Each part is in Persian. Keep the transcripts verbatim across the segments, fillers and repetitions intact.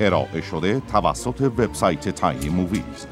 ارائه شده توسط وبسایت تاینی موویز.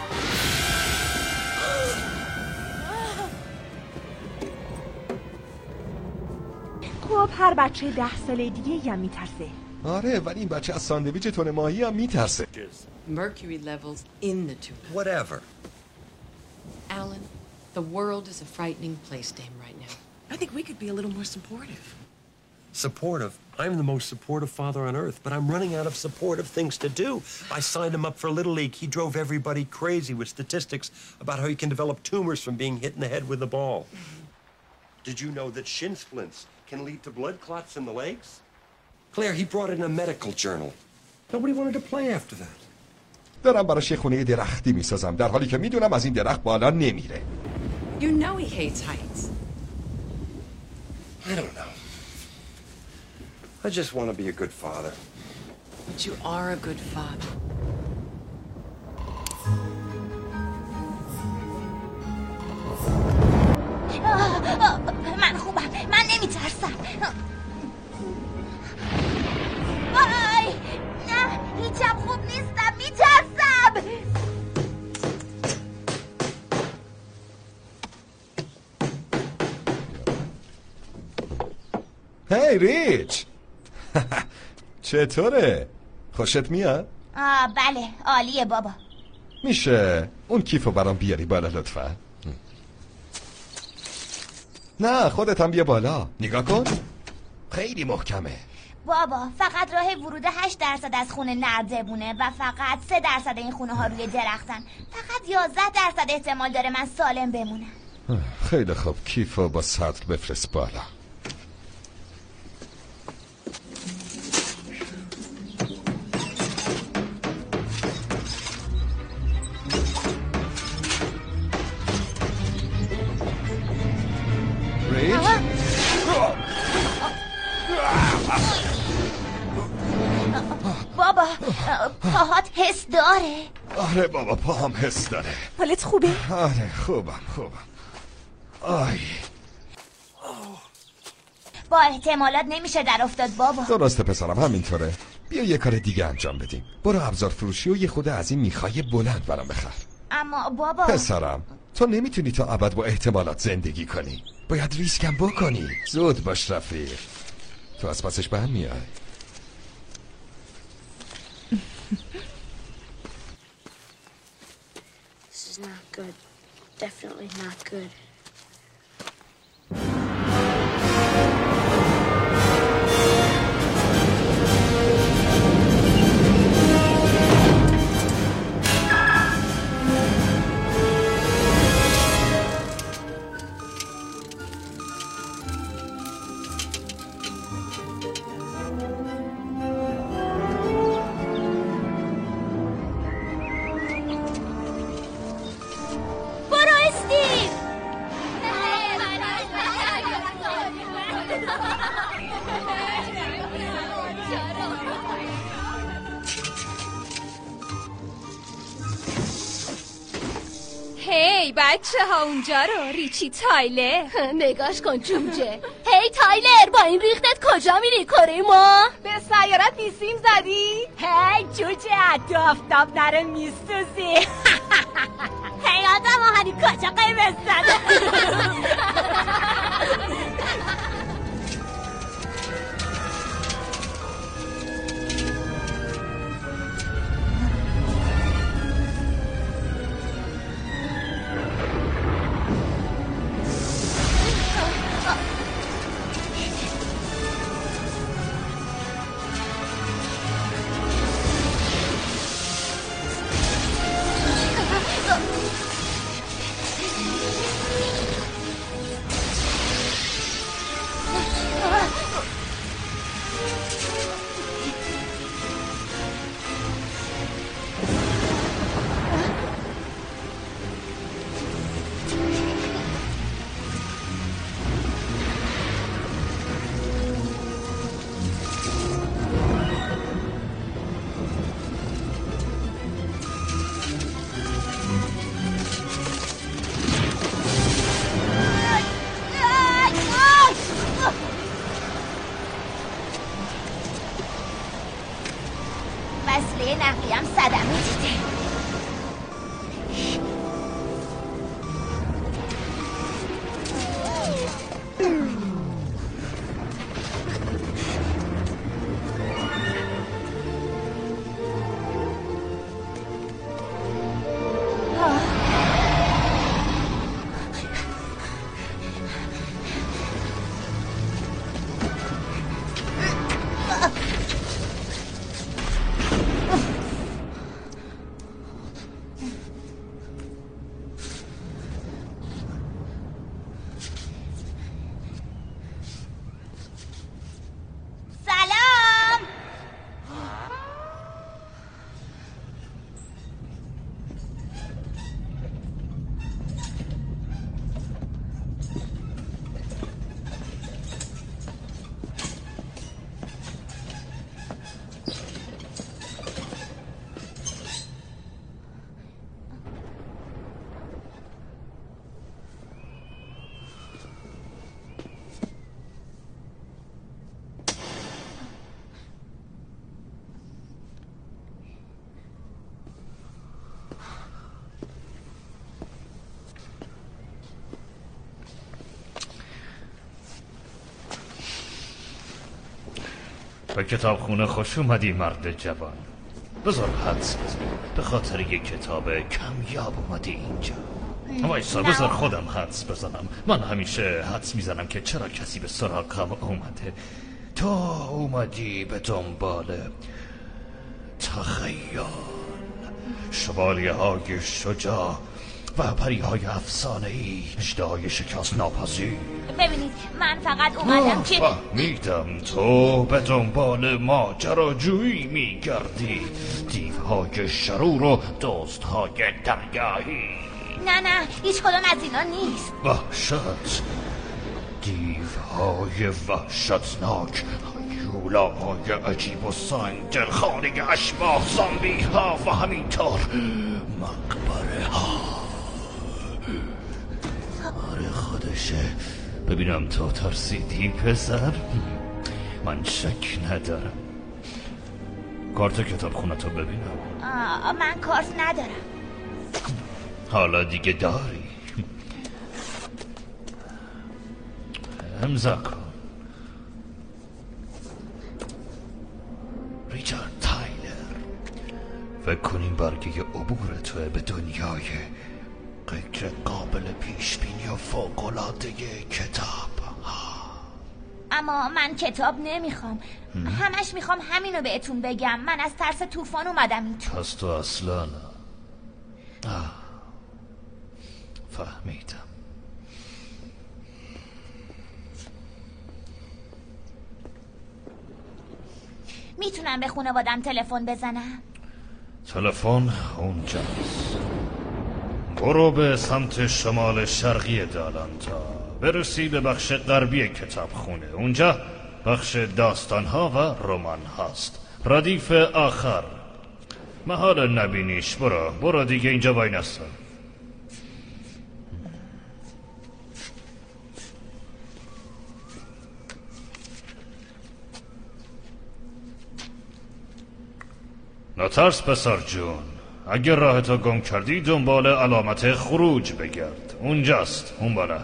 خب هر بچه ده ساله دیگه هم میترسه. آره ولی این بچه از ساندویچ تون ماهی هم میترسه. Mercury levels in the tuna. Whatever. Alan, the world is a frightening place to him right now. I think we could be a little more supportive. Supportive? I'm the most supportive father on earth, but I'm running out of supportive things to do. I signed him up for Little League. He drove everybody crazy with statistics about how you can develop tumors from being hit in the head with a ball. Did you know that shin splints can lead to blood clots in the legs? Claire, he brought it in a medical journal. Nobody wanted to play after that. دارم براش یه خونه درختی میسازم در حالی که میدونم از این درخت بالا نمیره. You know he hates heights. I don't know. I just want to be a good father. But you are a good father. من خوبم. من نمیترسم. وای نه هیچم خوب نیستم. میترسم. هی ریچ چطوره؟ خوشت میاد؟ آه بله عالیه بابا. میشه اون کیفو برام بیاری بالا لطفا؟ نه خودت هم بیا بالا نگاه کن خیلی محکمه. بابا فقط راه ورود هشت درصد از خونه نردبونه و فقط سه درصد این خونه ها روی درختن. فقط یازده درصد احتمال داره من سالم بمونم. خیلی خوب کیفو با سطل بفرست بالا. بابا پاهات حس داره؟ آره بابا پاهم حس داره. حالت خوبه؟ آره خوبم خوبم. آی با احتمالات نمیشه در افتاد بابا. درسته پسرم همینطوره. بیا یه کار دیگه انجام بدیم. برو ابزار فروشی و یه خود از این میخای بلند برام بخر. اما بابا پسرم تو نمیتونی تا ابد با احتمالات زندگی کنی. باید ریسکم بکنی. زود باش رفیق. تو از پسش به هم میای. This is not good. Definitely not good. هی بچه ها اونجا رو ریچی تایلر نگاش کن جوجه. هی تایلر با این ریختت کجا میری؟ کره ما به سیارت بیسیم زدی؟ هی جوجه تو آفتاب نره میسوزی. هی آدم آهنی کجا قیمت زده. نقلیم صدمه دیده. به کتابخونه خوش اومدی مرد جوان. بذار حدس بزن، به خاطر یک کتاب کمیاب اومدی اینجا. وایسا بذار خودم حدس بزنم. من همیشه حدس میزنم که چرا کسی به سراغم اومده. تو اومدی به دنبال تخیل، شوالیه های شجاع و پری های افسانه ای، اژدهای شکست ناپذیر. ببینید من فقط اومدم که فهمیدم تو به دنبال ماجراجویی میگردی، دیوهای شرور و دزدهای دریایی. نه نه هیچ کدوم از اینا نیست. وحشت، دیوهای وحشتناک، هیولاهای عجیب و سنگ، دلخانه اشباح، زامبی ها و همینطور مقبره ها. آره خودشه. ببینم تو ترسیدی پسر؟ من شک ندارم. کارت کتاب خونه تو ببینم. آه من کارت ندارم. حالا دیگه داری. امضا کن. ریچارد تایلر. فکر کنیم برگه عبور توه به دنیای غیر قابل پیش بینی و فوق‌العاده کتاب. اما من کتاب نمیخوام. همش میخوام همینو بهتون بگم. من از ترس طوفان اومدم این تو. پس تو اصلا نه. آه. فهمیدم. میتونم به خانوادم تلفن بزنم؟ تلفن اونجاست. برو به سمت شمال شرقی دالانتا، برسی به بخش غربی کتابخونه. اونجا بخش داستانها و رمان هاست، ردیف آخر. محال نبینیش. برو برو دیگه اینجا وای نستا. نترس پسر جون. اگر راهتو گم کردی دنبال علامت خروج بگرد. اونجاست، اون بالا.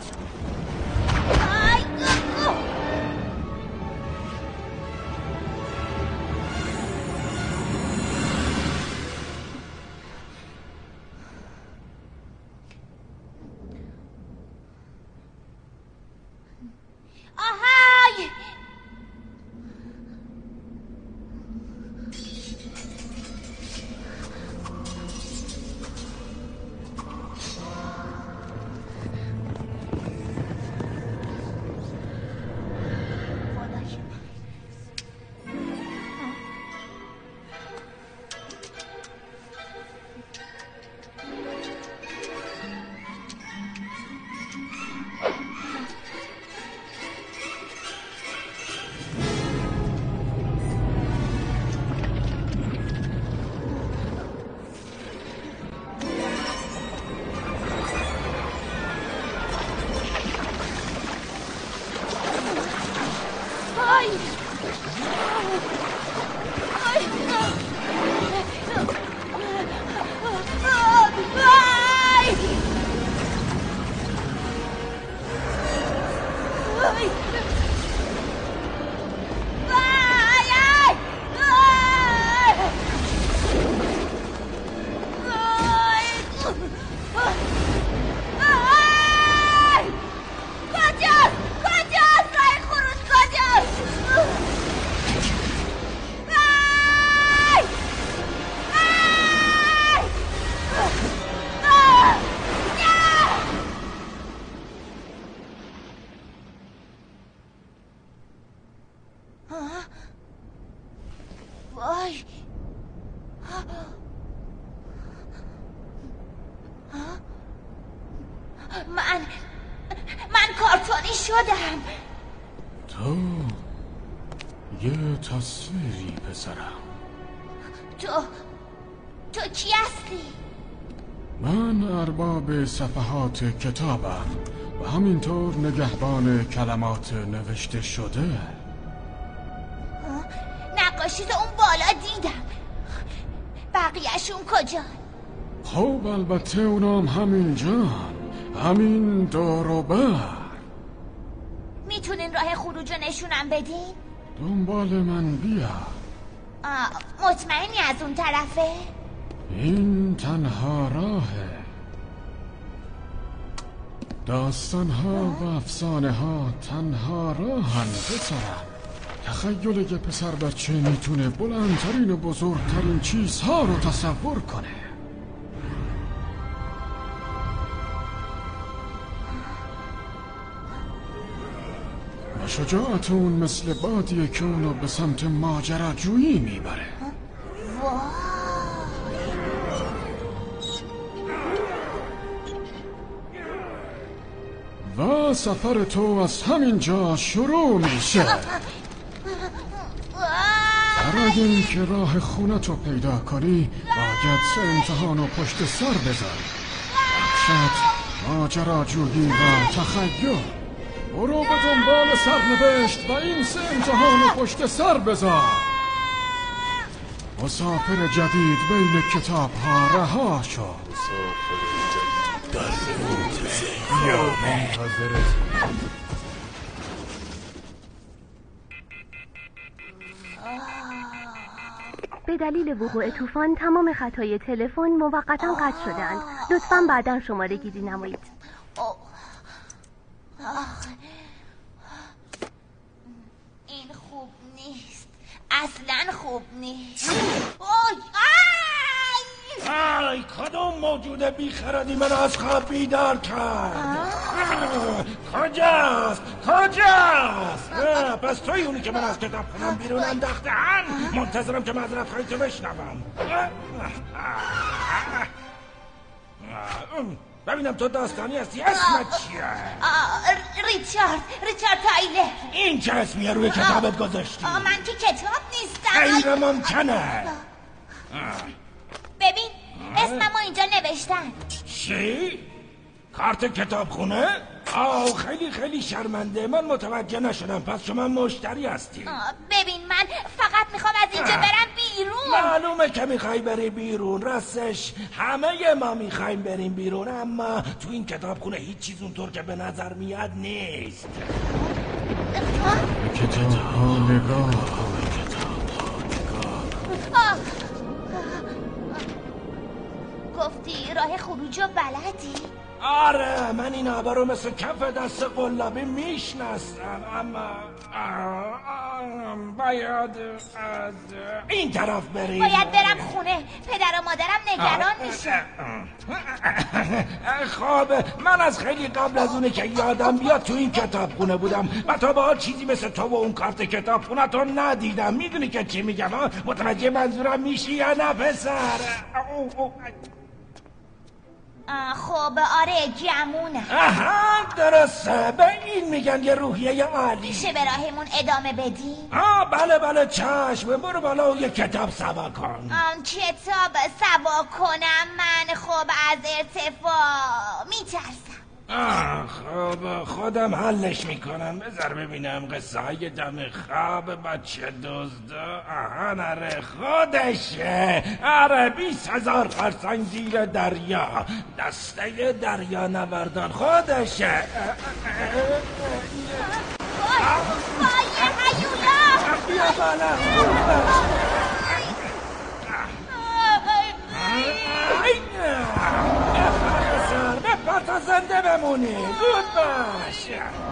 من من کارتونی شدم. تو یه تصویری پسرم. تو تو کی هستی؟ من ارباب صفحات کتابم و همینطور نگهبان کلمات نوشته شده. نقاشی تو اون بالا دیدم. بقیهشون کجا؟ خب البته اونام همینجا، همین دور و بر. میتونین راه خروج رو نشونم بدین؟ دنبال من بیا. مطمئنی از اون طرفه؟ این تنها راهه. داستان ها و افسانه ها تنها راهن پسرم. تخیل یه پسر بچه میتونه بلندترین و بزرگترین چیزها رو تصور کنه. و شجاعت اون مثل بادیه که اونو به سمت ماجراجویی میبره. و سفر تو از همین جا شروع میشه. برای اینکه راه خونتو پیدا کنی باید سه امتحانو پشت سر بذاری: وحشت، ماجراجویی و تخیل. برو به دنبال سرنوشت و این سه امتحانو پشت سر بذار. مسافر جدید بین کتاب ها رها شد. مسافر جدید در به دلیل وقوع طوفان تمام خطای تلفن موقتا قطع شدند. لطفاً بعداً شماره گیری نمایید. این خوب نیست، اصلاً خوب نیست. ای کدوم موجود بیخردی من از خواب بیدار کرد؟ کجاست؟ کجاست؟ پس توی اونی که من از کتاب خونم بیرون انداختن؟ منتظرم که معذرت خواهی تو بشنوم. ببینم تو داستانی هستی، اسمت چیه؟ ریچارد ریچارد تایلر. این چه اسمیه روی کتابت گذاشتی؟ من که کتاب نیستم. غیر ممکنه. ببین اسممو اینجا نوشتن. چی؟ کارت کتاب خونه؟ آه خیلی خیلی شرمنده، من متوجه نشدم. پس شما مشتری هستی. ببین من فقط میخوام از اینجا برم بیرون. بیرون. معلومه که میخوای بری بیرون. راستش همه ما میخوایم بریم بیرون، اما تو این کتابخونه هیچ چیز اونطور که به نظر میاد نیست. کتاب ها نگاه. گفتی راه خروج رو بلدی؟ آره، من این آبا رو مثل کف دست قلابی میشناسم، اما باید از این طرف بریم. باید برم خونه. پدر و مادرم نگران میشه. خب من از خیلی قبل از اونه که یادم بیاد تو این کتابخونه بودم و تا به حال چیزی مثل تو و اون کارت کتابخونه تو ندیدم. میدونی که چی میگم؟ متوجه منظورم میشی یا نه پسر؟ خب آره، گمونه. آها درسته، به این میگن یه روحیه عالی. میشه به راهمون ادامه بدیم؟ آه بله بله چشم. برو بالا و یه کتاب سوا کن. آم کتاب سوا کنم من؟ خب از ارتفاع میترسم. آه خب خودم حلش میکنم. بذار ببینم. قصه های دم خواب بچه دزد. آها نره خودشه. آره بیست هزار خرسنگ زیر دریا، دسته دریا نوردان خودشه. وای هیولا بیا بالا. بپر تا زنده بمونی. زود باش.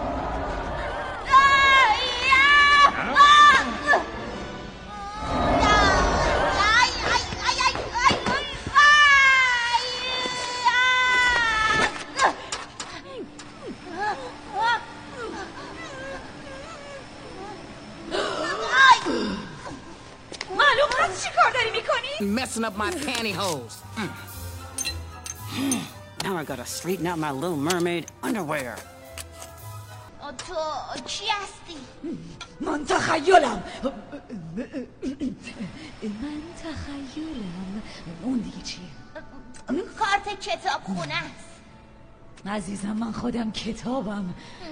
معلوم هست چی کار داری میکنی؟ Messing up my pantyhose. Mm. Now I gotta straighten out my Little Mermaid underwear. تو کی هستی؟ من تخیلم. من تخیلم. اون دیگه چیه؟ کارت کتاب خونه است. عزیزم من خودم کتابم.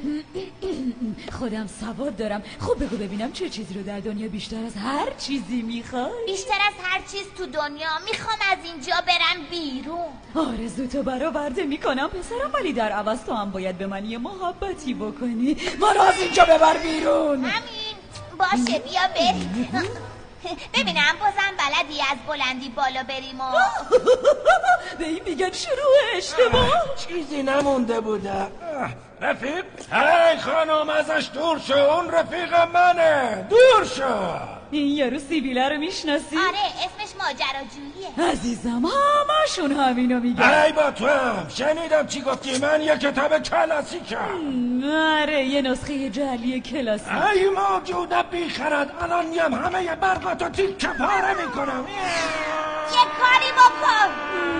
خودم سواد دارم. خب بگو ببینم چه چیزی رو در دنیا بیشتر از هر چیزی میخوای؟ بیشتر از هر چیز تو دنیا میخوام از اینجا برم بیرون. آرزوتو برآورده میکنم پسرم، ولی در عوض تو هم باید به من یه محبتی بکنی. ما رو از اینجا ببر بیرون. همین باشه بیا بریم. ببینم بازم بلدی از بلندی بالا بریم و به این میگن شروع اشتباه. چیزی نمونده بوده. رفیق؟ هی خانم ازش دور شو. اون رفیق منه. دور شو. این یارو سیبیله رو میشناسی؟ آره اسمش ماجراجوییه. عزیزم همشون همینو میگن. ای با تو هم شنیدم چی گفتی. من یه کتاب کلاسیکم. آره یه نسخه جعلی کلاسیک. ای موجوده بیخرد. الان میم همه برقاتو تیکه پاره میکنم. یه کاری بکن.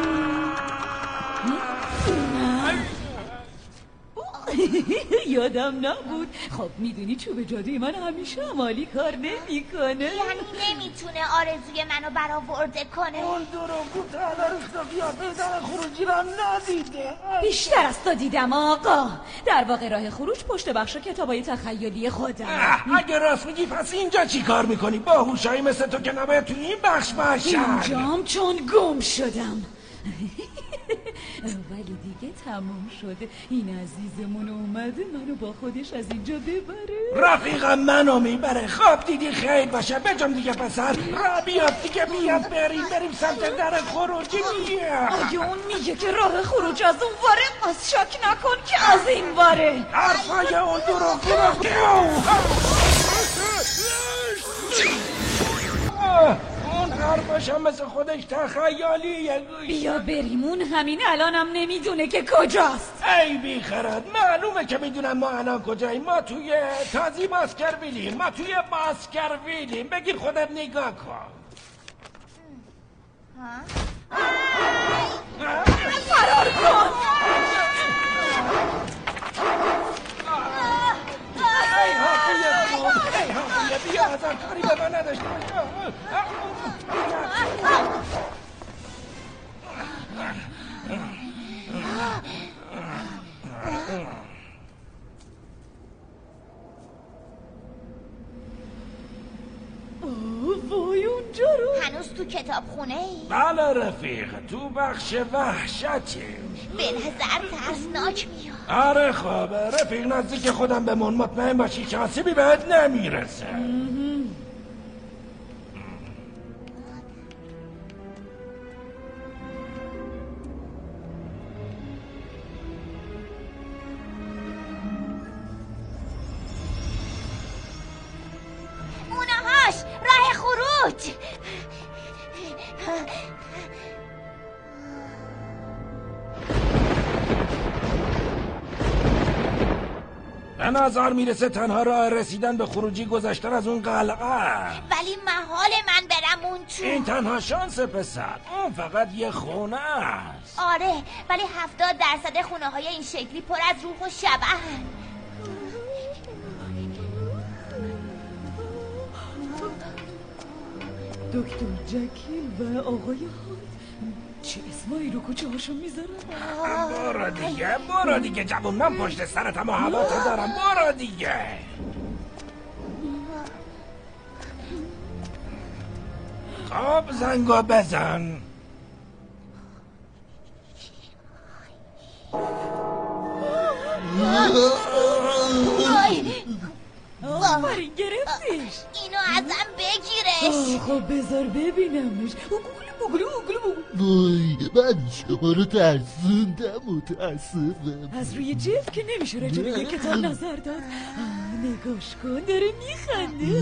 یادم نبود. خب میدونی چوب جادوی من همیشه عمالی کار نمیکنه. یعنی نمیتونه آرزوی منو برآورده کنه؟ اون دروغگو تلارش بیا پیدا خروجی رو ندیده. بیشتر از تو دیدم آقا. در واقع راه خروج پشت بخش کتابای تخیلی خودم. اگه راست میگی پس اینجا چی کار میکنی؟ با هوشایی مثل تو که نباید تو این بخش باشم. اینجام چون گم شدم. ولی دیگه تموم شده. این عزیزمون اومده منو با خودش از اینجا ببره. رفیقم منو میبره. خواب دیدی خیر باشه. بجام دیگه پسر. را بیاد دیگه بیاد بریم بریم سمت در خروجی. بیا اگه اون میگه که راه خروج از اون واره پس شک نکن که از این واره. حرفای اون دروغی رو اون حرفش هم مثل خودش تخیلیه. بیا بریم. اون همین الانم نمیدونه که کجاست. ای بیخرد معلومه که میدونم ما الان کجاییم. ما توی تازی باسکرویلیم. ما توی باسکرویلیم. بگیر خودت نگاه کن. فرار کن. ای حافیه خوب. ای حافیه بیا ازم کاری به من نداشته باش. وای اونجا رو هنوز تو کتاب خونه ای؟ بله رفیق، تو بخش وحشتی. به نظر ترسناک میاد. آره خوبه رفیق، نزدیک خودم بمون، مطمئن باشی که آسیبی بهت نمیرسه. اونهاش راه خروج. به نظر میرسه تنها راه رسیدن به خروجی گذشتن از اون قلعه. ولی محال من برم اون تو. این تنها شانس پسر، اون فقط یه خونه است. آره ولی هفتاد درصد خونه های این شکلی پر از روح و شبح. دکتر جکیل و آقای هاد چه اسمایی رو کوچه هاشون میذارن؟ برو دیگه برو دیگه جوون، من پشت سرتم و هوا تو دارم، برو دیگه. خب زنگو بزن. آفرین گرفتیش. اینو ازم بگیرش. خب بذار ببینمش. اوگلو اوگلو اوگلو. وای من شما رو ترسوندم، متاسفم. از روی جلد که نمیشه راجع به یه کتاب نظر داد. نگاش کن داره میخنده.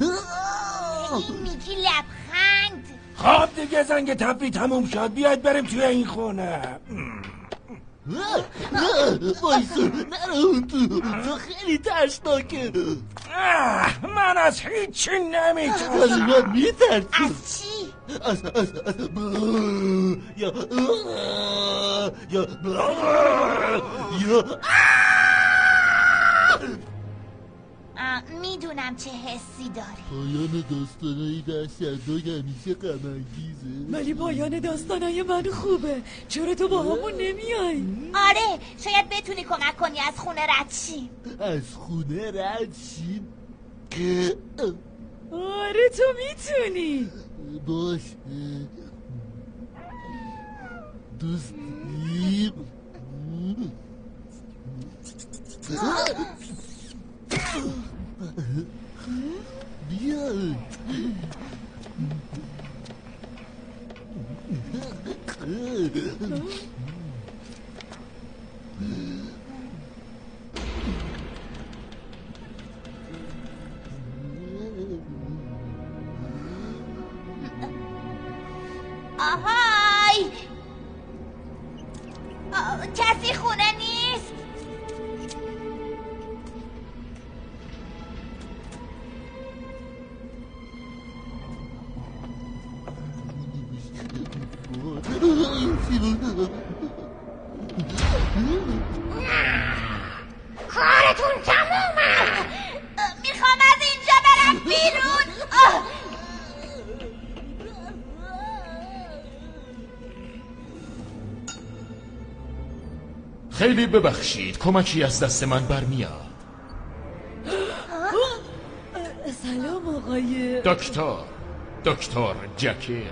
میگی لبخند. خب دیگه زنگ تفریح تموم شد، بیاید بریم توی این خونه. وایسا نرو اون تو، تو خیلی ترسناکه. من از هیچی نمیتونم. ولی من میترسم. از چی؟ از از از یا یا یا میدونم چه حسی داری. پایان داستانای دست‌انداز همیشه غم‌انگیزه، ولی پایان داستانای من خوبه. چرا تو با همون نمیای؟ آره شاید بتونی کمک کنی از خونه رد شیم. از خونه رد شیم؟ آره تو میتونی. باش دوست دیم. بیای آهای کسی خونه نیست؟ کارتون تمومه. میخوام از اینجا برم بیرون. خیلی ببخشید، کمکی از دست من برمیاد. سلام آقای دکتر دکتر جکیل.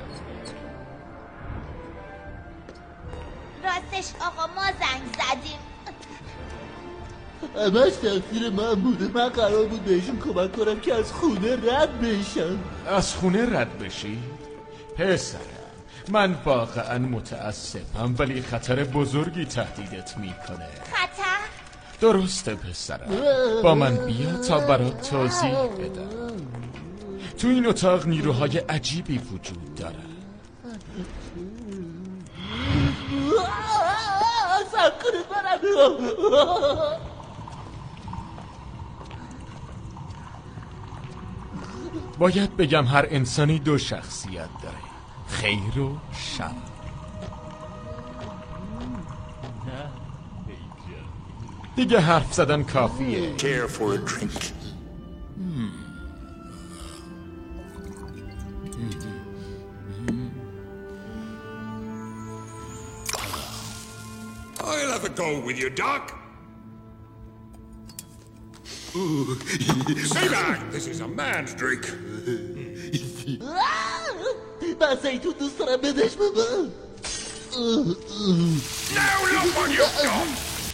راستش آقا ما زنگ زدیم. همش تقصیر من بوده، من قرار بود بهشون کمک کنم که از خونه رد بشن. از خونه رد بشی؟ پسرم من واقعا متاسفم، ولی خطر بزرگی تهدیدت میکنه. خطر؟ درسته پسرم، با من بیا تا برات توضیح بدم. تو این اتاق نیروهای عجیبی وجود داره. سرکنه برم. باید بگم هر انسانی دو شخصیت داره، خیر و شر. دیگه حرف زدن کافیه. Care for a drink. I'll have a go with you, Doc. Ooh. Stay back. This is a man's drink. من زیتون دوست دارم بدش به من. Now look what you've done!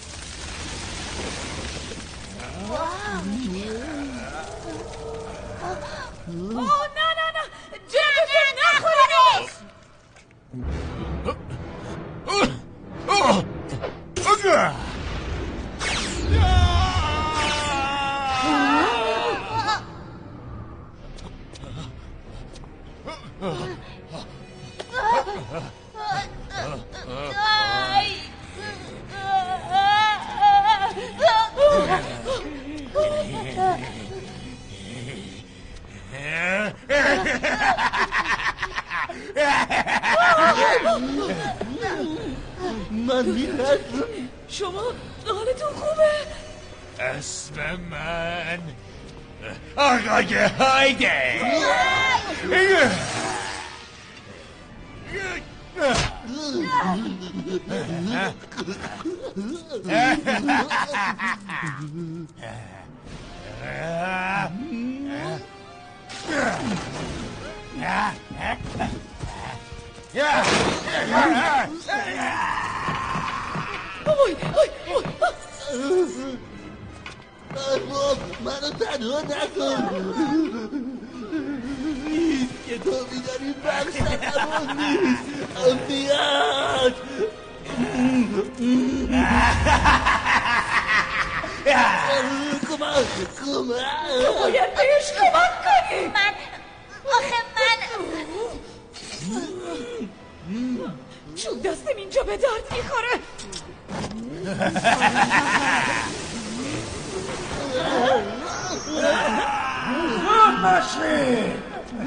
اوه نه نه نه جمعشو نخورینش. من میترسم. شما حالتون خوبه؟ اسم من آقای هایده. ارباب منو تنها نکن. نیست که تو میداری بخشت همون نیست. امنیت کمک کمک تو باید بهش کمک کنی. من آخه من چون دستم اینجا به درد میخوره. زود باشید.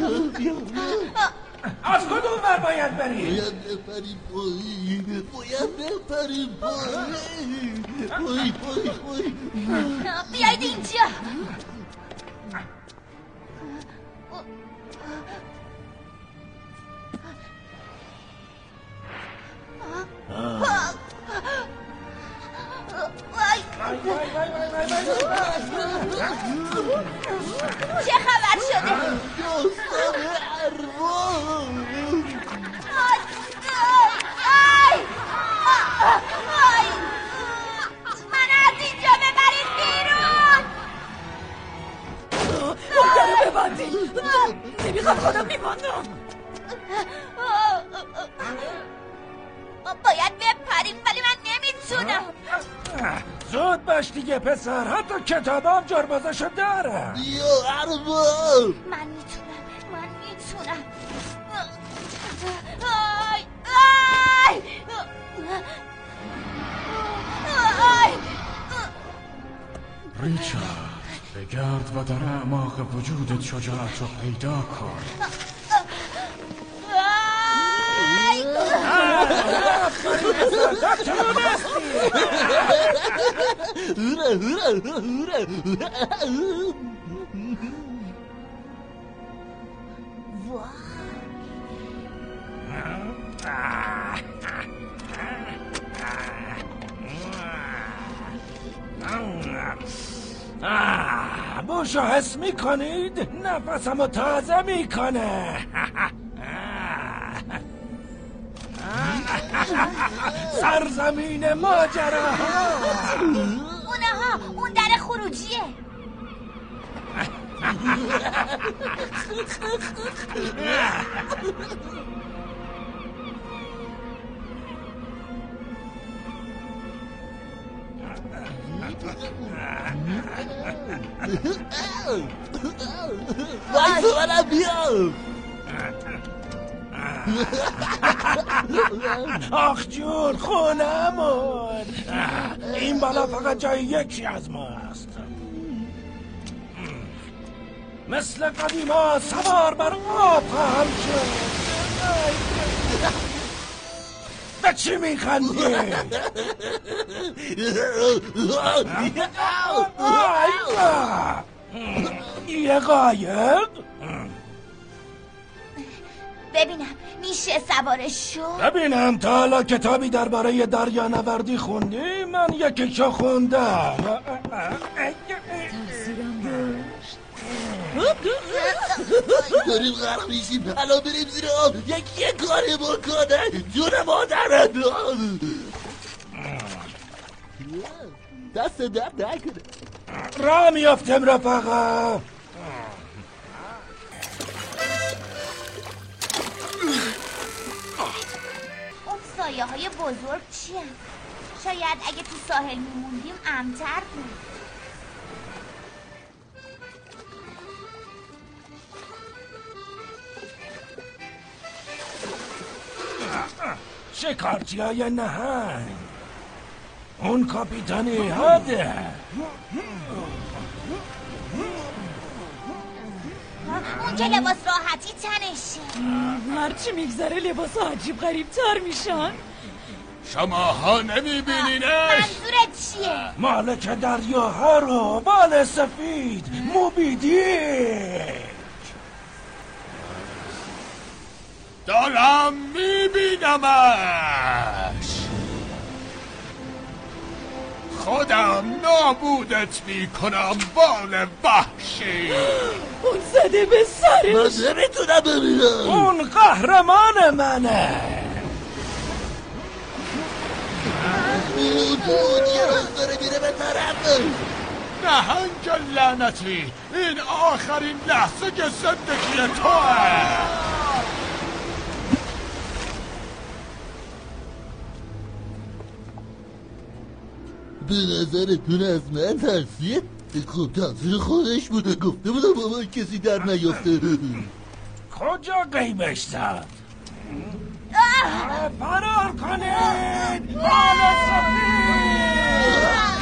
از کدوم ور باید بریم؟ باید بپریم پایین. باید بپریم پایین. پایین پایین پایین. بیاید اینجا. چه خبر شده؟ دوستان ارباب من از اینجا ببرید بیرون. اون درو ببندی. نمیخوام خودم میبندم. باید بپریم ولی من نمیتونم. زود باش دیگه پسر. حتی کتابام جربازشو دارم. یا ارباب من میتونم. من میتونم. آی آی آی ریچارد بگرد و در اعماق وجودت شجاعت رو پیدا کن. بوشو حس میکنید؟ نفسمو تازه میکنه. سرزمین ماجراها. اونها اون در خروجیه. وای تو منم بیام. آخ جون خونمون. این بالا فقط جای یکی از ماست. مثل قدیما سوار بر آب خواهم شد. به چی میخندی؟ یه قایق؟ ببینم میشه سوارش شو؟ ببینم تا حالا کتابی درباره دریانوردی خوندی؟ من یکیشو خوندم. تاثیرم داشت. داریم غرق میشیم. الان بریم زیر آب یکی یه کاری بکنه. جون مادرم دست درد نکنه. راه میافتم رفقا. اون سایه های بزرگ چیه؟ شاید اگه تو ساحل میموندیم امتر بود. شکارچی های نهنگ. اون کاپیتان ایهاده. اون که لباس راحتی تنشه. هرچی میگذره لباس عجیب غریب تر میشن. شماها نمیبینینش؟ منظورت چیه؟ مالک دریاها رو، بال سفید، موبیدیک. دارم میبینمش. خودم نابودت میکنم بال وحشی. اون زده به سرش. من نمیتونم ببینم. اون قهرمان منه. اون یه روز داره میره به طرف. نهنگ لعنتی، این آخرین لحظه که زندگی توه. به نظرتون از من ترسیه؟ خب تقصیر خودش بوده. گفته بودم با من کسی در نیافته. کجا قیمش زد؟ فرار کنید! بال سفید!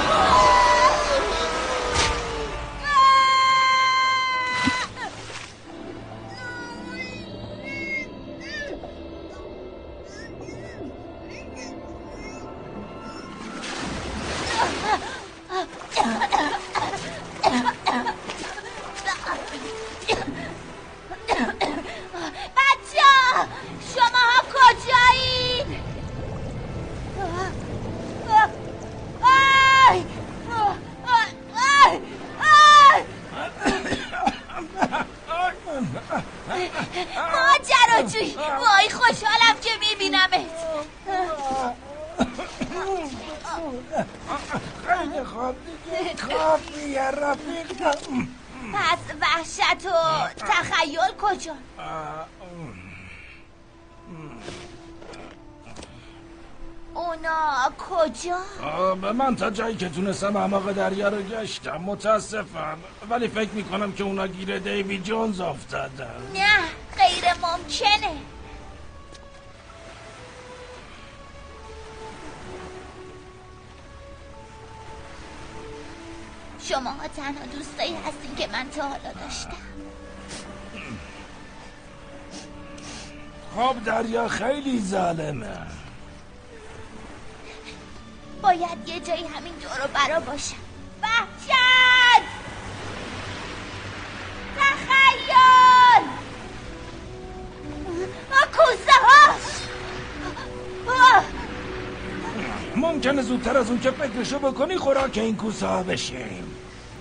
بچه‌ها شماها کجایید؟ آی! آی! آی! ماجراجوی وای خوشحالم که میبینمت. خیلی خوب دیگه کافیه رفیق. پس وحشت و تخیل کجا؟ اونا کجا؟ به من تا جایی که تونستم اعماق دریا رو گشتم. متاسفم ولی فکر میکنم که اونا گیر دیوی جونز افتادن. نه غیر ممکنه. شماها تنها دوستایی هستین که من تا حالا داشتم. خب دریا خیلی ظالمه. باید یه جایی همین دور و برا باشم. وحشت! تخیل! کوسه ها! ممکنه زودتر از اون که فکرشو بکنی خوراک این کوسه ها بشیم.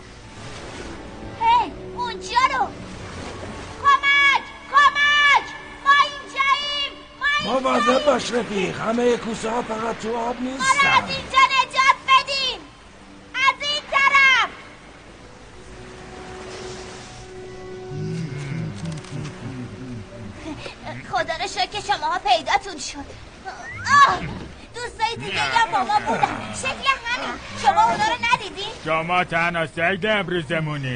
هی اونجا رو کمک! کمک! ما اینجاییم! ما اینجاییم! مواظب باش رفیق. همه کوسه ها فقط تو آب ما رو نیستن. از اینجا نجات بدین! از این طرف! خدا رو شکر که شماها پیداتون شد. آه! دوستای دیگه هم با ما بودن. شکل همین. شما اونا رو ندیدین؟ شما تنها سید امروزمونی.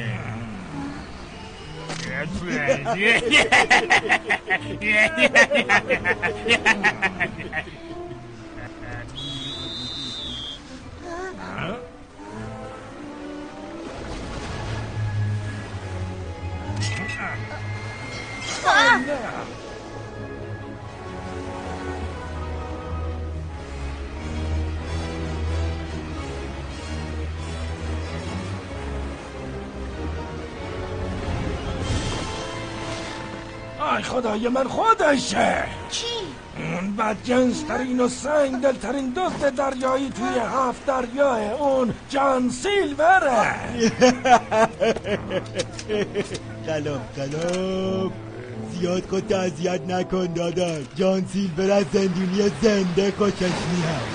وای خدای من خودشه. کی؟ اون بدجنس ترین و سنگ دلترین دزد دریایی توی هفت دریاه، اون جان سیلوره. سلام سلام. زیاد خود اذیت نکن داداش. جان سیلور از زندونی زنده خوشش میاد.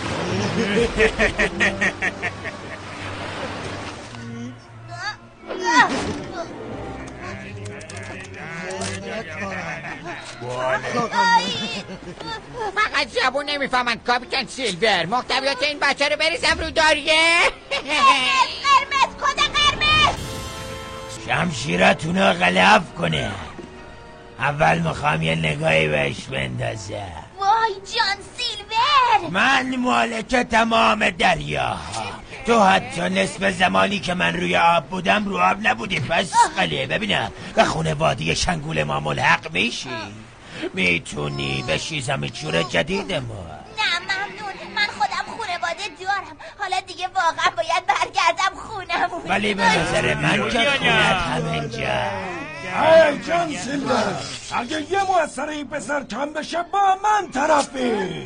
فقط زبون نمیفهمن کاپیتان سیلور. محتویات این بچه رو بریزم رو داریه. قرمز کد قرمز شمشیراتون رو غلاف کنه. اول میخوام یه نگاهی بهش بندازم. وای جان سیلور، من مالک تمام دریاها. تو حتی نصف زمانی که من روی آب بودم رو آب نبودی. پس قله ببینم به خونه وادی شنگول ما ملحق میشی. میتونی بشی زمینچور جدید ما. نه ممنون، من خودم خونواده دارم. حالا دیگه واقعا باید برگردم خونمون. ولی به نظر من که خونت همینجا. ای جان سیلور، اگه یه موثر این پسر کم بشه با من طرفی.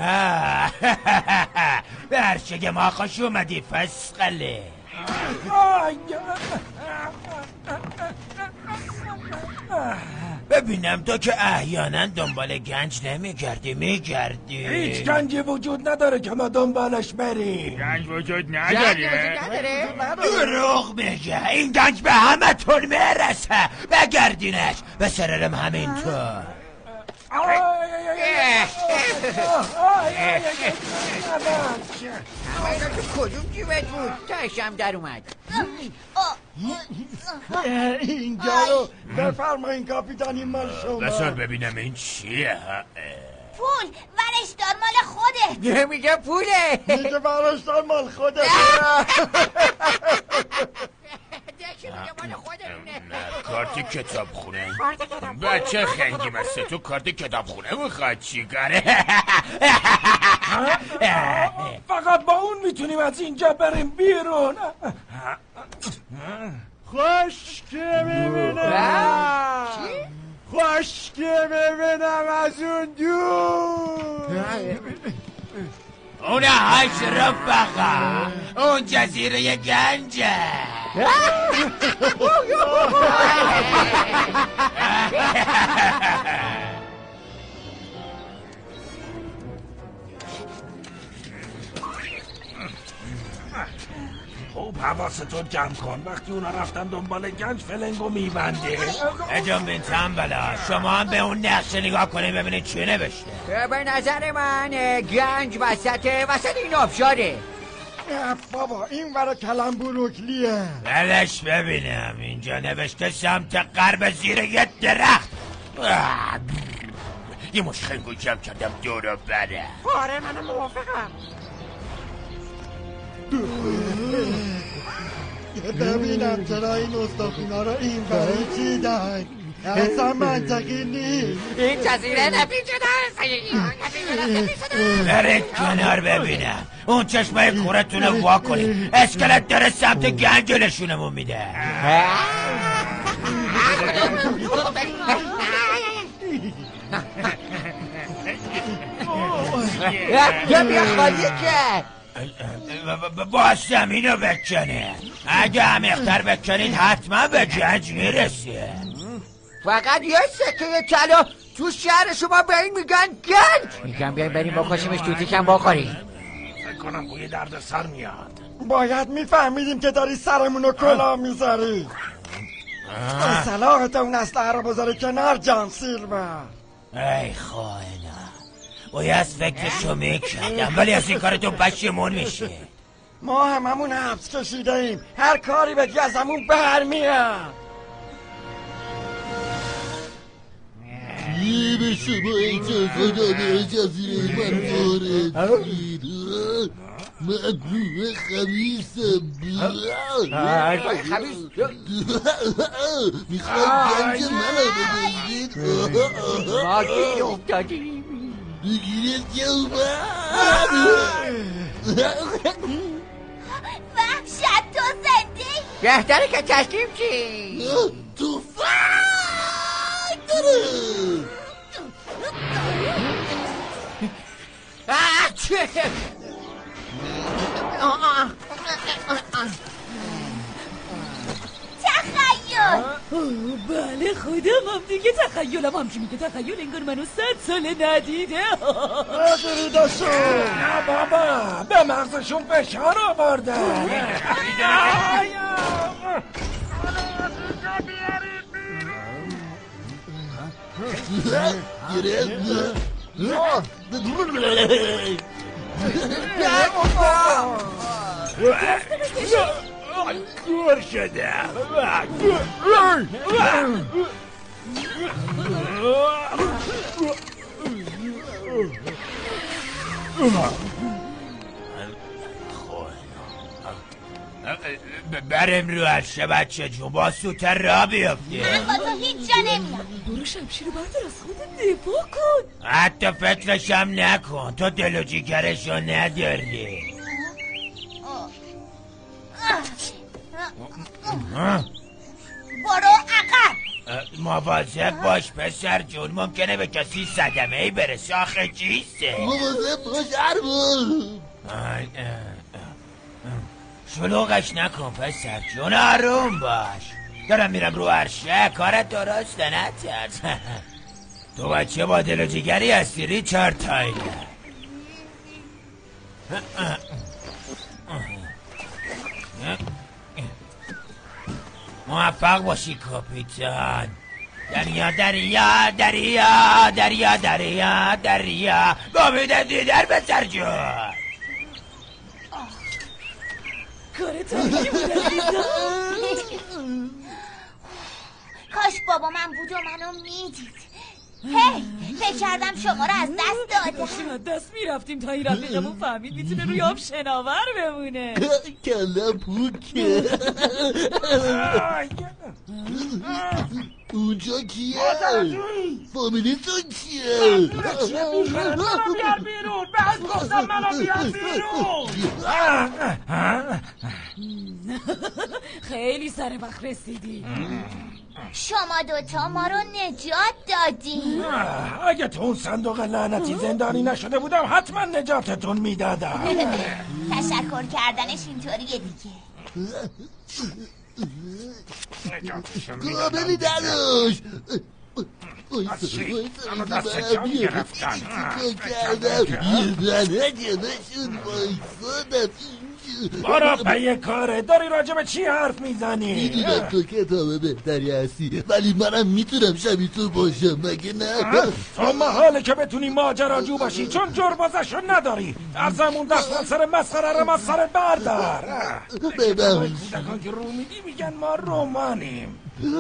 به هرچه ما خوش اومدی فسقله. ببینم تو که احیانا دنبال گنج نمیگردی میگردی. هیچ گنجی وجود نداره که ما دنبالش بریم. گنج وجود نداره. دروغ میگه. این گنج به همه تون میرسه. بگردینش به سررم همینطور. همه اینا تو کدوم جیبت بود؟ تاشم در اومد. اینجا رو بفرمایین کاپیتان، این مال شما. بسار ببینم این چیه. پول ورشدار مال خودت. نمیگه پوله، میگه ورشدار مال خودت. کارت کتاب خونه. بچه خنگی مسته تو کارت کتاب خونه میخواد چی کاره؟ فقط با اون میتونیم از اینجا بریم بیرون. خوش که میبینم، خوش که میبینم از اون دور. اونه هاش رفقا، اون جزیره گنجه. خوب حواستو جمع کن. وقتی اونا رفتن دنبال گنج فلنگو میبنده. اجام بین تنبلا، شما هم به اون نقشه نگاه کنید ببینید چی نوشته. به نظر من گنج وسط وسط این آبشاره. نه بابا این برای کلم بروکلیه. بلش ببینم اینجا نوشته سمت غرب زیر یه درخت. یه مش خنگو جمع کردم دورو بره. آره منم موافقم. ببینم چرا این استخونا رو این برای چیدن. اصلا منطقی نیست. این جزیره نپیچیده است. برید کنار ببینم. اون چشمه کورتون رو وا کنید. اسکلت داره سمت گنج نشونمون میده. یا بیا خالی کرد. با زمینو بکنه. اگه عمیق‌تر بکنید حتما به گنج میرسه. فقط یه سکه طلا تو شهر شما به این میگن گنج. میگم بیایم بریم بکشیمش توتیشم بخوریم. فکر کنم بوی درد سر میاد. باید میفهمیدیم که داری سرمونو کلا میذاری. صلاحت اون اسلحه رو بذاری کنار جان سیلور. ای خائنا، باید فکرشو میکردم ولی از این کار تو پشیمون میشه. ما هممون حبس کشیده ایم. هر کاری بگی از همون برمیاد. یه به شما اجازه داده جزیره من وارد شید. ممنوع خبیثم. خبیث میخواد گنج منو بگیرید. ما گیر افتادیم. بگیرید که وحشت تو زنده. بهتره که تسلیم چی. توفنگ نداره. تخیل. بله خودم هم دیگه تخیلم همچی میگه تخیل انگار منو صد ساله ندیده. دروداشون. نه بابا به مغزشون فشار آوردن. گور شدم. برم رو عرشه بچه جون با سوتر را بیفتی. من با تو هیچ جا نمیام. برو شمشیر رو بردار از خودت دفاع کن. حتی فکرشم نکن تو دل و جیگرشو نداری. برو عقب. مواظب باش پسر جون ممکنه به کسی صدمه ای برسه آخه چیسته. مواظب باش ارباب. شلوغش نکن پسر جون آروم باش. دارم میرم رو عرشه کارت درسته نترس. تو بچه با دل و جیگری هستی ریچارد تایلر. موفق باشی کاپیتان. دریا دریا دریا دریا دریا دریا امید دیدر پسر جون. کارت عالی بود عزیزم. کاش بابا من بود و منو میدید. هی فکر کردم شما رو از دست دادم. از دست میرفتیم تا این رفیقمون فهمید میتونه روی آب شناور بمونه. کلم پوکه. اونجا کیه؟ فامیلی تو کیه؟ بیار بیرون. بعد گفتم منو بیار بیرون. خیلی سر وقت رسیدی. شما دوتا ما رو نجات دادین. اگه تو اون صندوق لعنتی زندانی نشده بودم حتما نجاتتون میدادم. تشکر کردنش اینطوریه دیگه. قابلی داداش. از چی؟ منو دست کم گرفتن. یه زنه جمعشون بایستادم. برو پی کاره. داری راجع به چی حرف میزنی؟ میدونم تو کتاب بهتری هستی ولی منم میتونم شبیه تو باشم مگه نه؟ تو محاله که بتونی ماجراجو باشی چون جربازشو نداری. از همون دست سر مسخره رو از سرت بردار. ببخش. کودکان که رو میدی میگن ما رومانیم.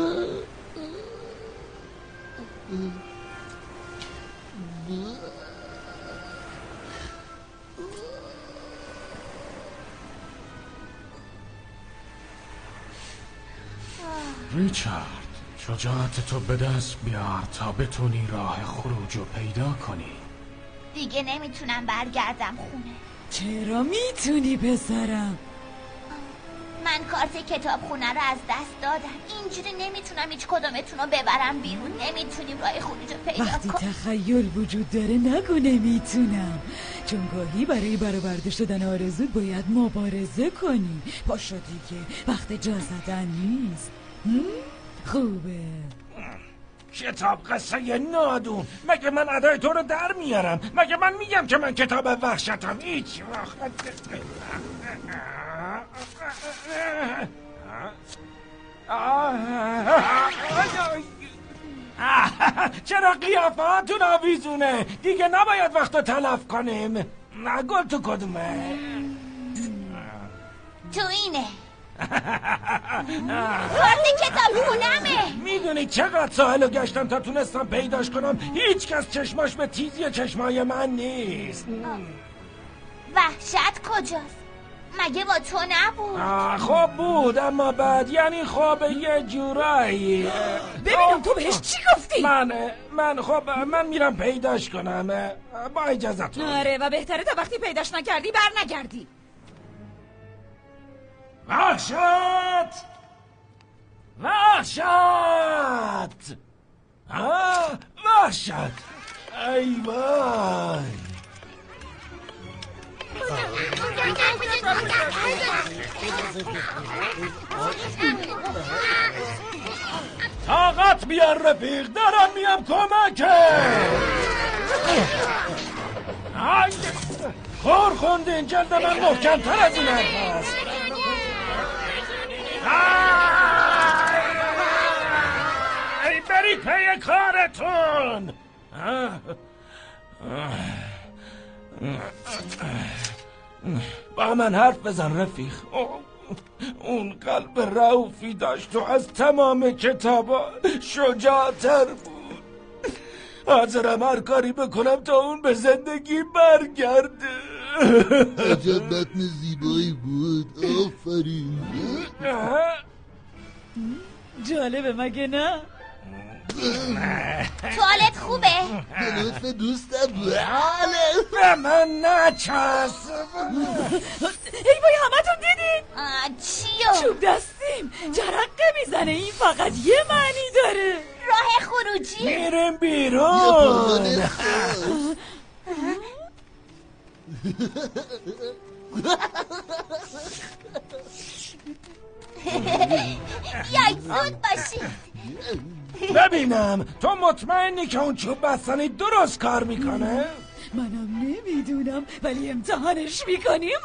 ریچارد شجاعت تو به دست بیار تا بتونی راه خروج رو پیدا کنی. دیگه نمیتونم برگردم خونه. چرا میتونی پسرم؟ من کارت کتاب خونه رو از دست دادم. اینجوری نمیتونم هیچ کدومتون رو ببرم بیرون. نمیتونیم راه خروج رو پیدا وقتی کنیم. تخیل وجود داره نگو نمیتونم. چون گاهی برای برآورده شدن آرزوت باید مبارزه کنی. پاشو دیگه وقت جا زدن نیست. خوبه. کتاب قصه نادون. مگه من ادای تو رو در میارم؟ مگه من میگم که من کتاب وحشتم؟ هیچ وقت. چرا قیافه‌هاتون آویزونه؟ دیگه نباید وقت رو تلف کنیم. گل تو کدومه؟ تو اینه. کارت کتاب خونمه. میدونی چقدر ساحل رو گشتم تا تونستم پیداش کنم؟ هیچ کس چشماش به تیزی چشمای من نیست. وحشت کجاست؟ مگه با تو نبود؟ خب بود اما بعد یعنی خواب یه جورایی. ببینم تو بهش چی گفتی؟ من من خب من میرم پیداش کنم با اجازتون. آره و بهتره تا وقتی پیداش نکردی بر نگردی. وحشت وحشت آه وحشت ای وای طاقت بیار رفیق دارم میام کمکه خور خوندین جلد من محکمتر از این هست ای برید پی کارتون با من حرف بزن رفیق اون قلب رؤوفی داشت و از تمام کتابا شجاعتر بود حاضرم هر کاری بکنم تا اون به زندگی برگرده عجب متن زیبایی بود آفرین جالبه مگه نه؟ توالت خوبه؟ به لطف دوستم به من نچسب ای بای همتون دیدین؟ چیو؟ چوب دستیم جرقه میزنه این فقط یه معنی داره راه خروجی؟ میریم بیرون بیایید زود باشید ببینم تو مطمئنی که اون چوب بستنی درست کار میکنه؟ منم نمیدونم ولی امتحانش میکنیم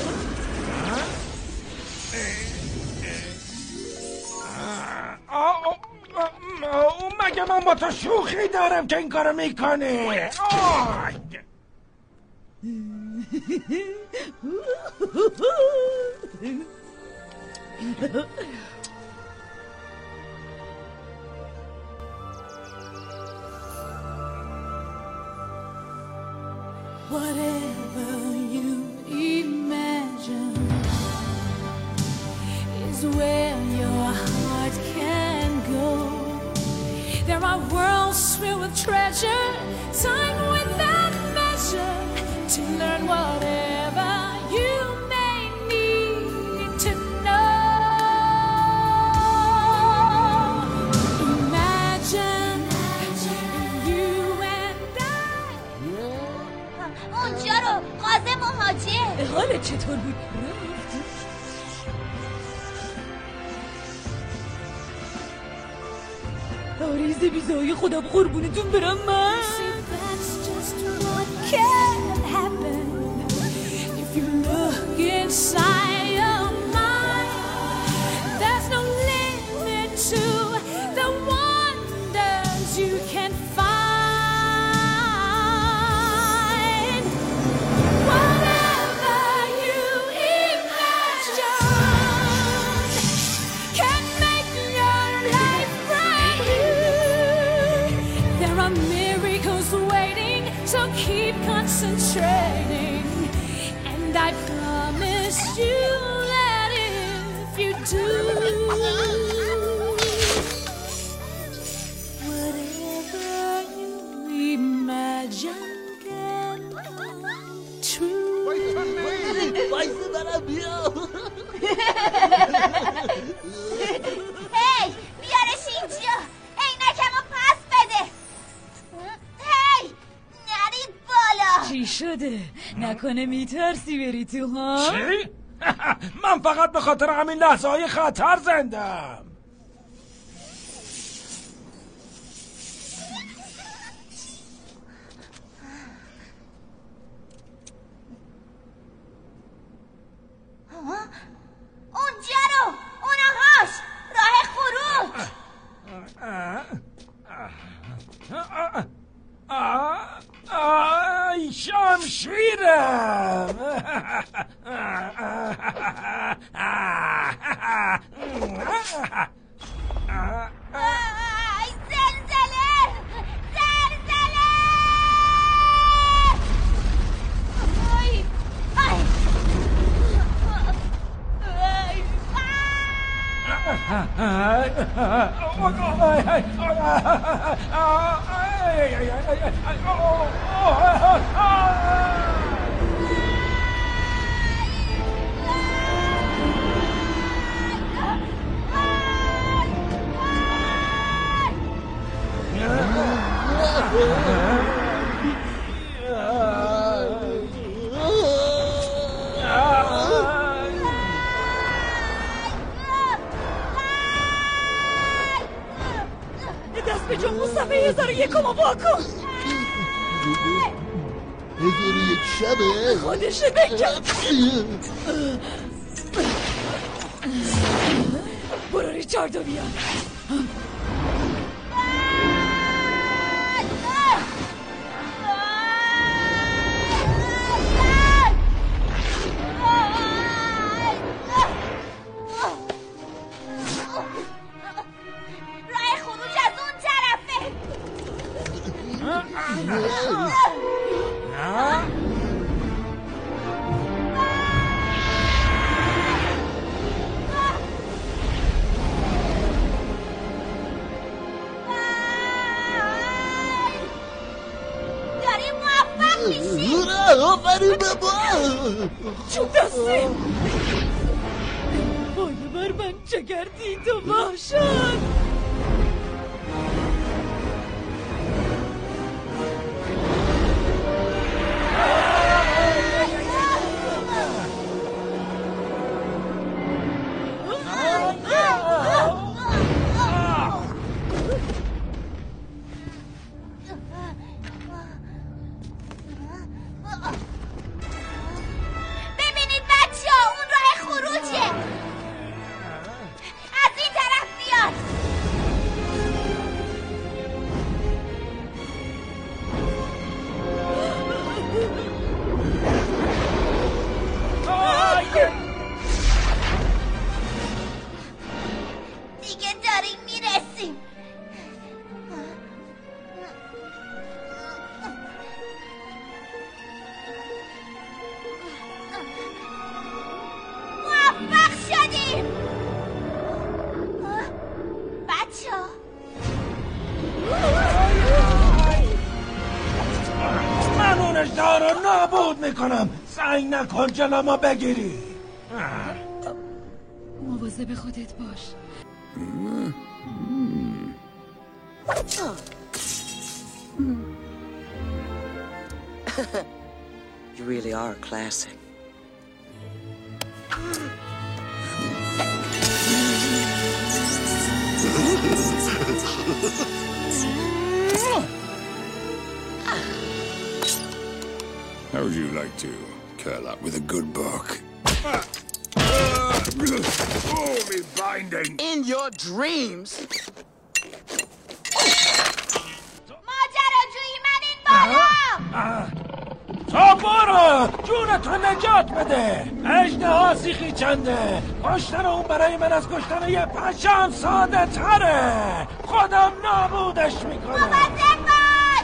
اون مگه من با تو شوخی دارم که این کارو میکنه Whatever you imagine is where your heart can go. There are worlds filled with treasure, time without measure, to learn whatever you may need to know. Imagine you and I. اونجا رو قاضی مهاجر حالت چطور بود؟ آریز بیزایی خودم قربونتون برم من concentrating, and I promise you that if you do, whatever you imagine can come true. هی بیارش اینجا عینکمو پس بده هی نرید بالا چی شده؟ نکنه میترسی بری تو ها؟ چی؟ من فقط به خاطر همین لحظه های خطر زندم اونجا رو اونهاش راه خروج آی شمشیرم آی زلزله زلزله آی آی آی به جون اون صفحه هزار و یکم رو واکن. هزار و یک شبه خودشه بکن. برو ریچاردو بیا. آفرین بابا. چوب دستی وای بر من چه کردی تو وحشت. سعی نکن جلومو بگیری. مواظب خودت باش. You really are classic. How would you like to curl up with a good book? Oh, me binding! In your dreams? ماجراجویی من این بالا! تو برو! جونتو نجات بده! اژدها سیخی چنده! کشتن اون برای من از کشتن یه پشم ساده تره! خودم نابودش میکنم! مواظب باش!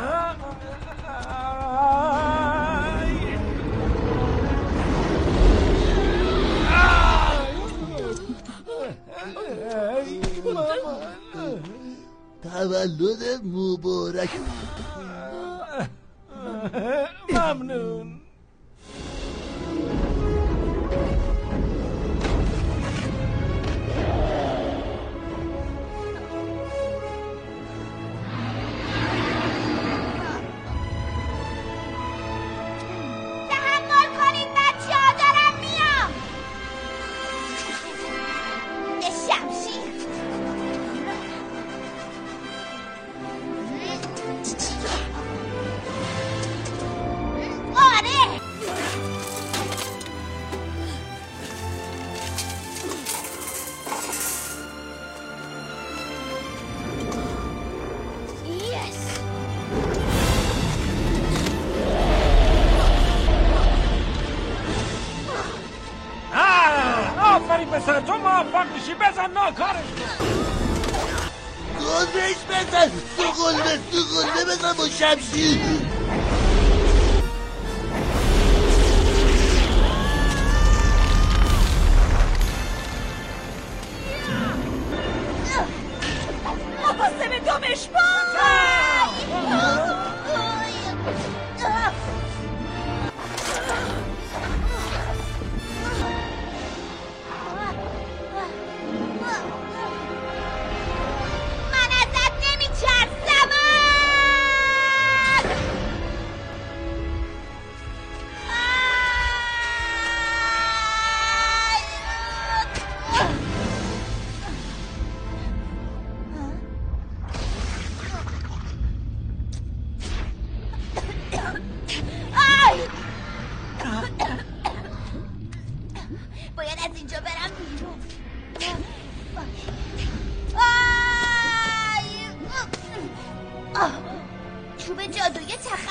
تولد مبارک. ممنون. تحمل کنید بچه ها، دارم میام. شمشیر آره. یس. آفرین پسر، تو موفق میشی. بزن ناکارش گازش بزن. سوگلده سوگلده بزن با شمشیر. مواظب دمش باش. من ازت نمیچرسم.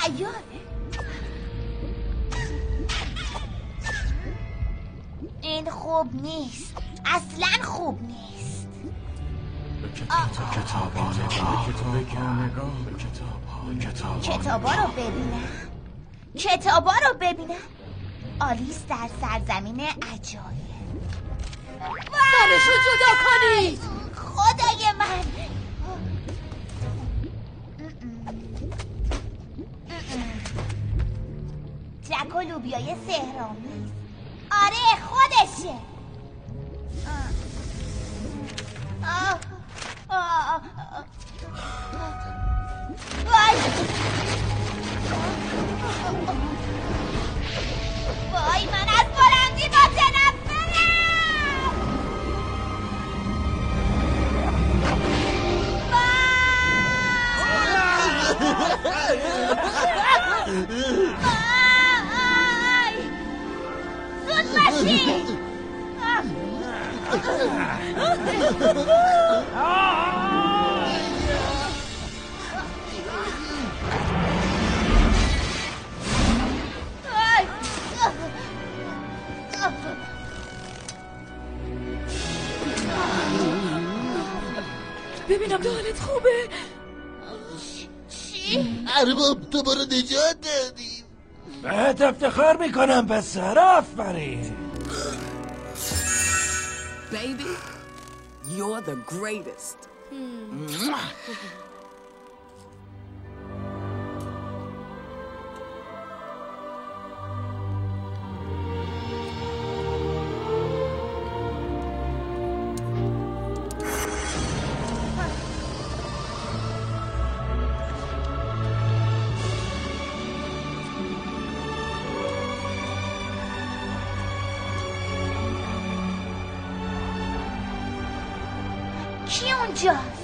عیار. این خوب نیست، اصلا خوب نیست. کتابا رو ببینم، کتابا رو ببینم. آلیس در سرزمین عجایب. سرشو جدا کنید. خدای من. جک و لوبیای سحرآمیز. آره خودشه. آه. آه. آه. وای وای من از بلندی متنفرم. زود باشی. ببینم تو حالت خوبه. چی؟ ارباب تو برو نجات دادیم. بهت افتخار میکنم پسر. آفرین. Baby, you're the greatest. کی اونجاست؟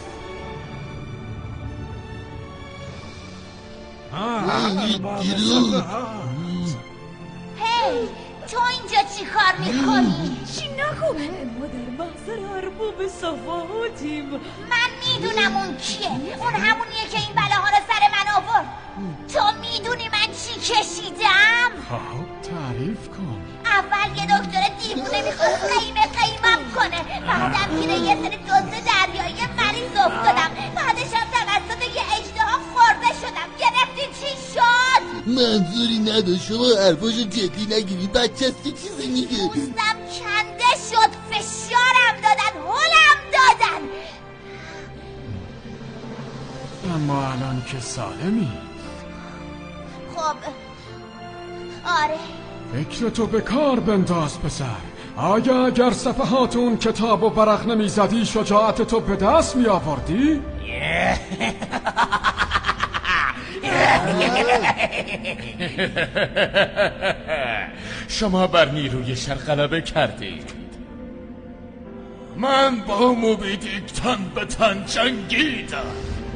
هی تو اینجا چی کار میکنی؟ چی نگو. ما در محضر ارباب صفحاتیم. من میدونم اون کیه. اون همونیه که این بلاها رو سر من آورد. تو میدونی من چی کشیدم؟ خب تعریف کن. اول یه دکتر دیوونه میخواست قیمه قیمم کنه. بعدم گیره یه سری دزد دریایی مریض افتادم. بعدش هم توسط یه اژدها خورده شدم. گرفتی چی شد؟ منظوری نداشت. شما حرفاشو جدی نگیری. بچه هستی چیزی میگه. پوستم کنده شد. فشارم دادن. هولم دادن. اما الان که سالمی. خب آره. فکرتو به کار بنداز پسر. آیا اگر صفحات اون کتاب و برق نمیزدی شجاعتتو به دست می آوردی؟ شما بر نیروی شر غلبه کردید. من با موبی دیک تن به تن جنگیدم.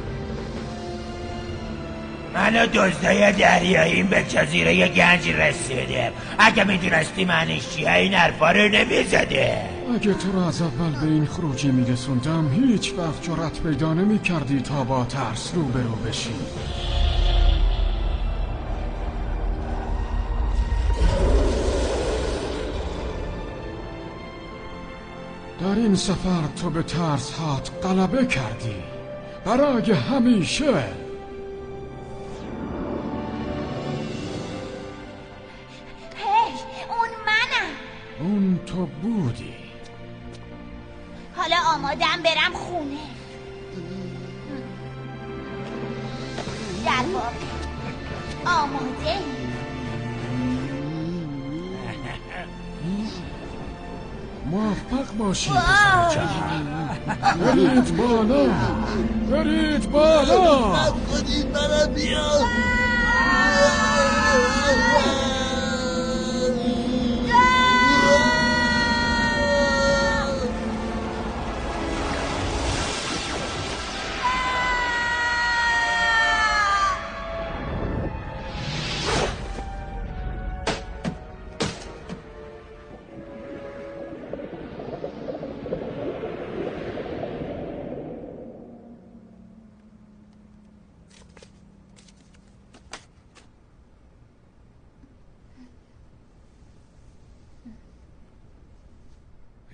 من و دزدای دریاییم به جزیره گنج رسیدیم. اگه میدونستی معنیش چیه این حرفا رو نمیزده. اگه تو رو از اول به این خروجی میرسوندم هیچ وقت جرأت پیدا نمی کردی تا با ترس رو برو بشی. در این سفر تو به ترس هات غلبه کردی برای همیشه. هی اون منم. اون تو بودی. حالا آمادم برم خونه. در واقع آماده. موفق باشید برید بالا. برید بالا. خودید منم بیام.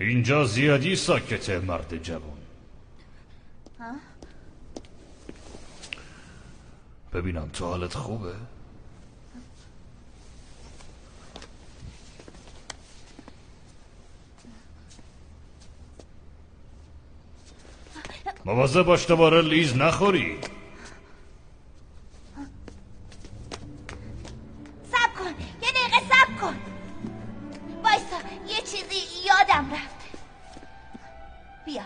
اینجا زیادی ساکته مرد جوان. ها؟ ببینم تو حالت خوبه؟ مواظب باش دوباره لیز نخوری. صبر کن یه دقیقه صبر کن. وایسا یه چیزی یادم رفت. بیا.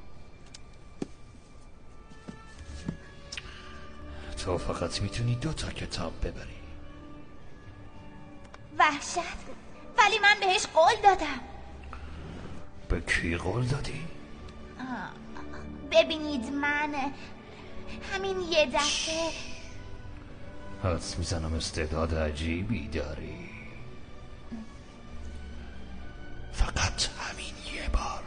تو فقط میتونی دو تا کتاب ببری. وحشت. ولی من بهش قول دادم. به کی قول دادی؟ آه. ببینید من همین یه دفعه حدس میزنم استعداد عجیبی داری. فقط همین یه بار.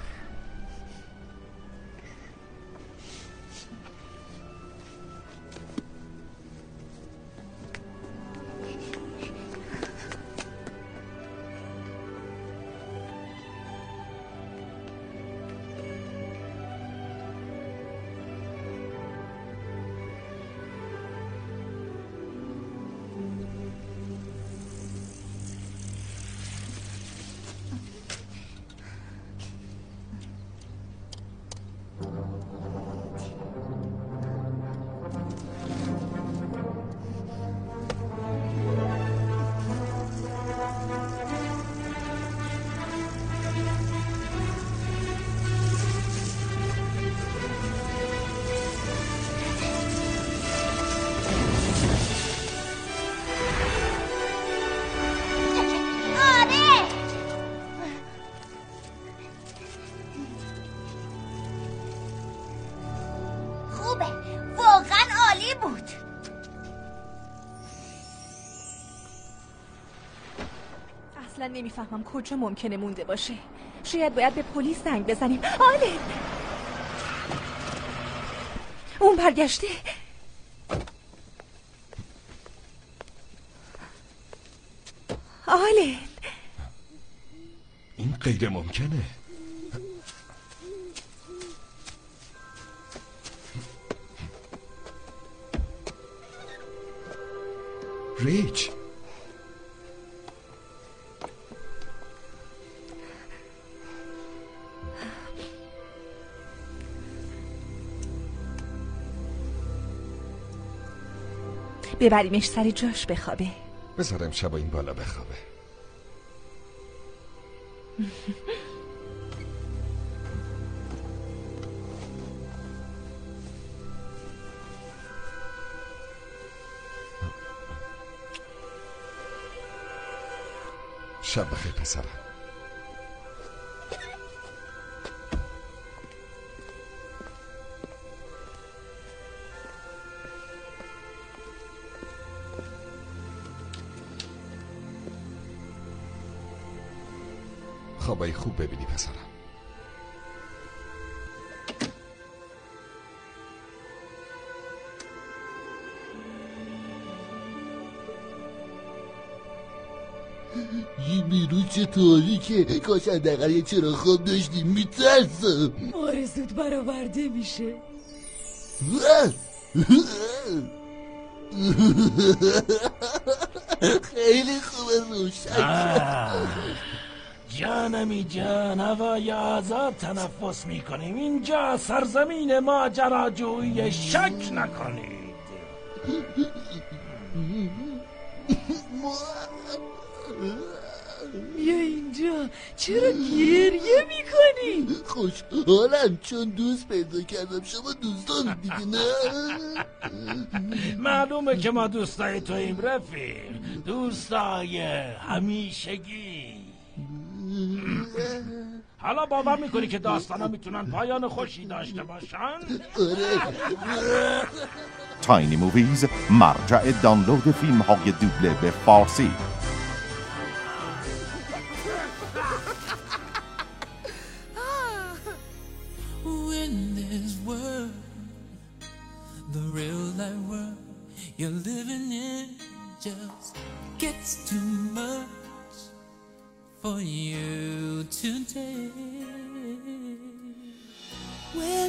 اصلا نمیفهمم کجا ممکنه مونده باشه. شاید باید به پلیس زنگ بزنیم. آلن اون برگشته. آلن این غیر ممکنه. ریچ ببریمش سر جاش بخوابه. بذارم شب این بالا بخوابه. شب بخیر پسرم. خوابای خوب ببینی پسرم. این بیرون چطوری که کاش حداقل یه چراغ خواب داشتیم. میترسم آرزوت برآورده میشه. خیلی خوبه روشن. جانمی جان هوای آزاد تنفس میکنیم. اینجا سرزمین ماجراجویی، شک نکنید. بیا اینجا. چرا گریه میکنی؟ خوشحالم چون دوست پیدا کردم. شما دوستان دیگه نه؟ معلومه که ما دوستای توییم رفیق. دوستای همیشگی. حالا باور میکنی که داستانا میتونن پایان خوشی داشته باشن؟ تاینی موویز، مرجع دانلود فیلم های دوبله به فارسی. In this world, the real life world you're living in just gets too much for you today.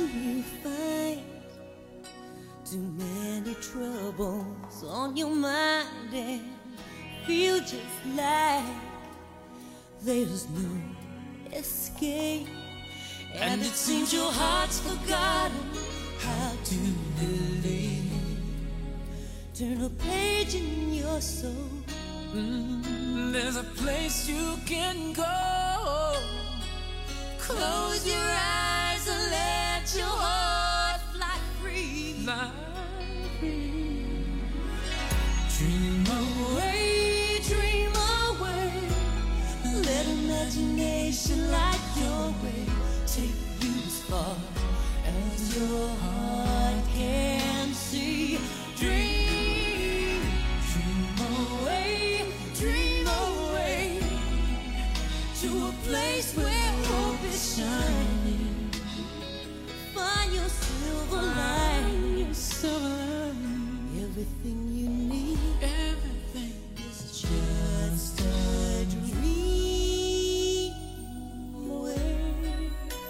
you find too many troubles on your mind and feel just like there's no escape, and it seems your heart's forgotten how to believe. Turn a page in your soul. Mm, there's a place you can go. Close your eyes and let your heart fly free. Fly free. Dream away, dream away. Let imagination light your way. Take you as far as your heart can see. Dream, dream away, dream away to a place where hope is shining. Find your silver lining, your silver lining. Everything you need, everything is just a dream away.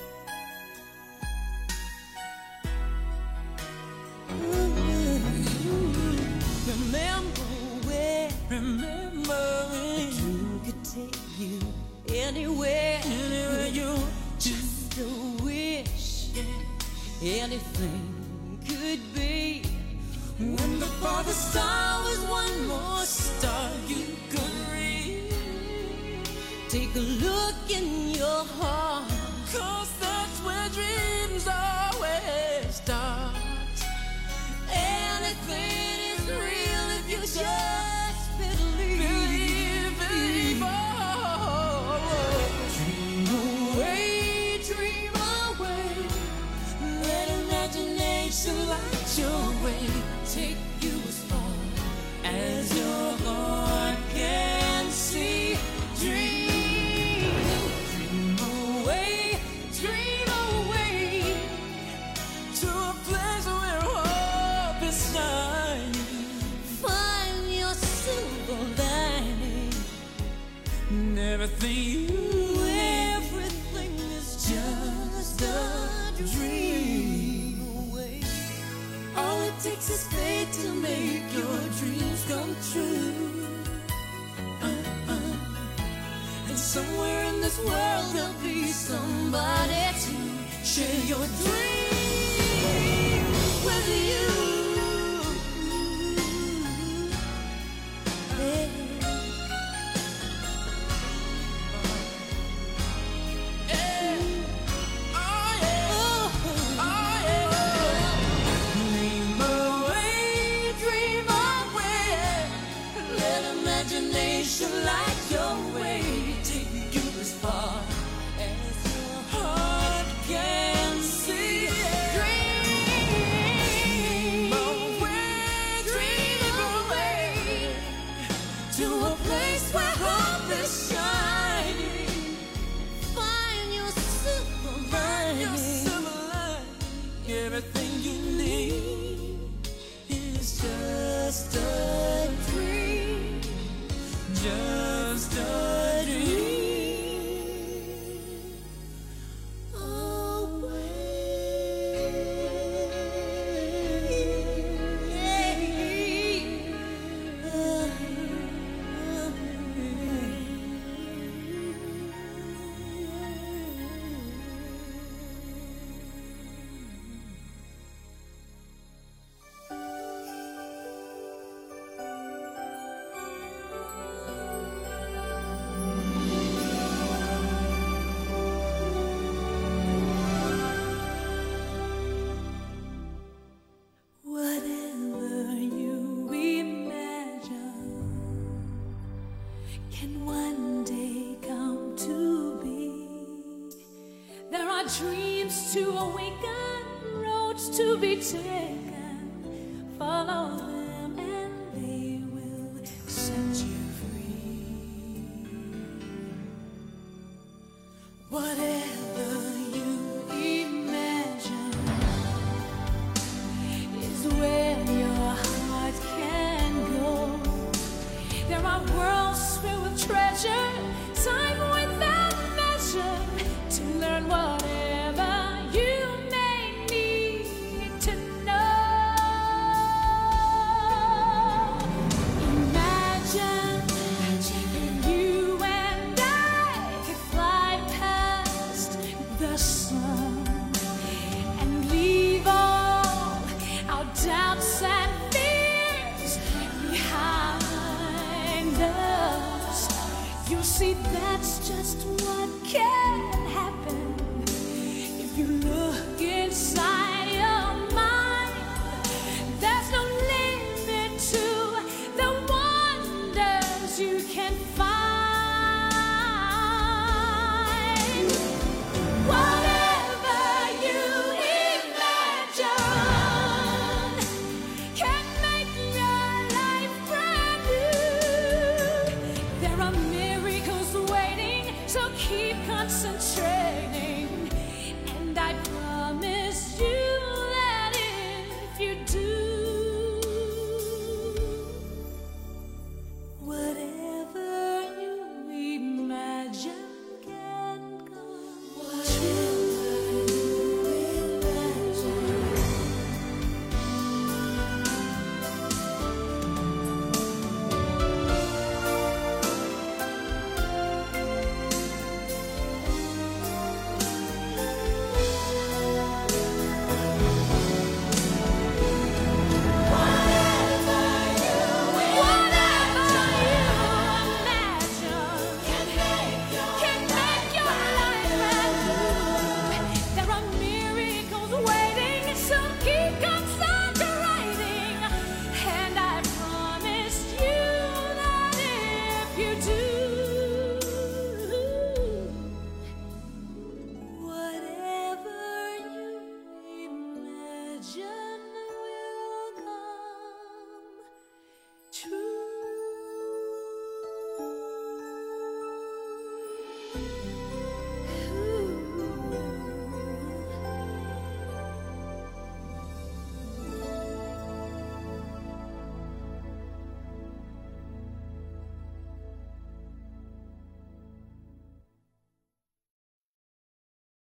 Remember where, remember when the dream could take you anywhere, anywhere you just a wish, anything could be. When the farthest star was one more star you could reach. Take a look in your heart, 'cause that's where dreams always start. Anything is real if you just believe. Believe, believe, oh. Dream away, dream away. Let imagination light your way. Take you as far as your heart can see. Dream, dream away, dream away to a place where hope is shining. Find your silver lining. Everything you, everything is just a dream away. All it takes is faith to make your dreams come true. Uh-uh. And somewhere in this world there'll be somebody to share your dream with you. Yeah. Imagination light your way, take you as far as your heart can see. Dream away, dream away to a place where hope is shining. Find your silver lining. Everything you need is just a dream. Just a dream dreams to awaken, roads to be taken. Follow them and they will set you free. Whatever you imagine is where your heart can go. There are worlds filled with treasure, time without measure, to learn whatever you may need. and leave all our doubts and fears behind us. You see, that's just what can happen if you look